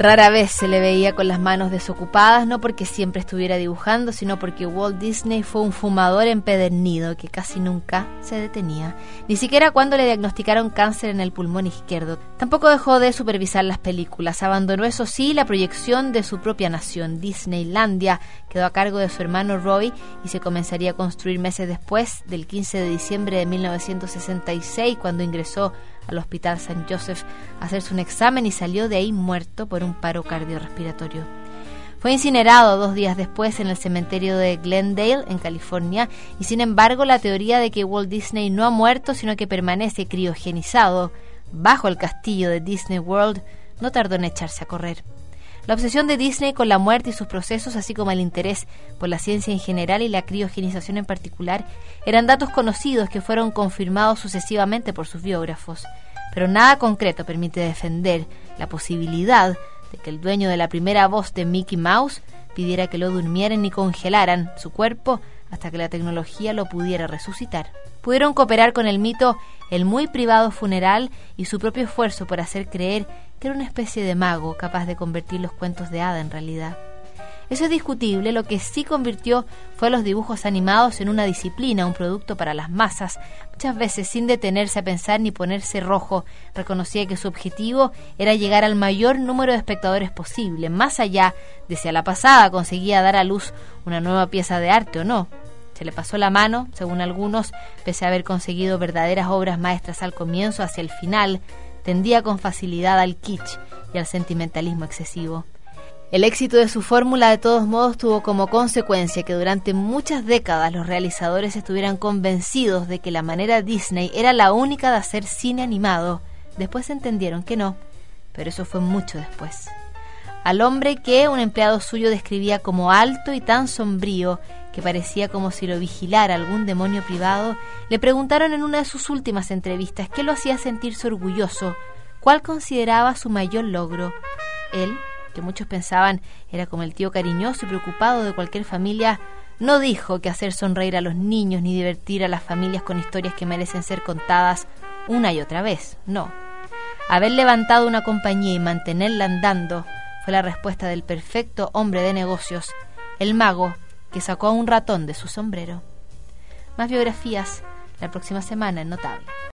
Rara vez se le veía con las manos desocupadas, no porque siempre estuviera dibujando, sino porque Walt Disney fue un fumador empedernido que casi nunca se detenía, ni siquiera cuando le diagnosticaron cáncer en el pulmón izquierdo. Tampoco dejó de supervisar las películas, abandonó eso sí la proyección de su propia nación, Disneylandia, quedó a cargo de su hermano Roy y se comenzaría a construir meses después, del 15 de diciembre de 1966, cuando ingresó al Hospital St. Joseph a hacerse un examen y salió de ahí muerto por un paro cardiorrespiratorio. Fue incinerado 2 días después en el cementerio de Glendale, en California, y sin embargo la teoría de que Walt Disney no ha muerto, sino que permanece criogenizado bajo el castillo de Disney World, no tardó en echarse a correr. La obsesión de Disney con la muerte y sus procesos, así como el interés por la ciencia en general y la criogenización en particular, eran datos conocidos que fueron confirmados sucesivamente por sus biógrafos. Pero nada concreto permite defender la posibilidad de que el dueño de la primera voz de Mickey Mouse pidiera que lo durmieran y congelaran su cuerpo hasta que la tecnología lo pudiera resucitar. Pudieron cooperar con el mito el muy privado funeral y su propio esfuerzo por hacer creer que era una especie de mago capaz de convertir los cuentos de hada en realidad. Eso es discutible. Lo que sí convirtió fue a los dibujos animados en una disciplina, un producto para las masas. Muchas veces, sin detenerse a pensar ni ponerse rojo, reconocía que su objetivo era llegar al mayor número de espectadores posible, más allá de si a la pasada conseguía dar a luz una nueva pieza de arte o no. Se le pasó la mano, según algunos, pese a haber conseguido verdaderas obras maestras al comienzo, hacia el final, tendía con facilidad al kitsch y al sentimentalismo excesivo. El éxito de su fórmula, de todos modos, tuvo como consecuencia que durante muchas décadas los realizadores estuvieran convencidos de que la manera Disney era la única de hacer cine animado. Después entendieron que no, pero eso fue mucho después. Al hombre que un empleado suyo describía como alto y tan sombrío que parecía como si lo vigilara algún demonio privado, le preguntaron en una de sus últimas entrevistas qué lo hacía sentirse orgulloso, cuál consideraba su mayor logro. Él, que muchos pensaban era como el tío cariñoso y preocupado de cualquier familia, no dijo que hacer sonreír a los niños ni divertir a las familias con historias que merecen ser contadas una y otra vez, no. Haber levantado una compañía y mantenerla andando fue la respuesta del perfecto hombre de negocios, el mago que sacó a un ratón de su sombrero. Más biografías la próxima semana en Notable.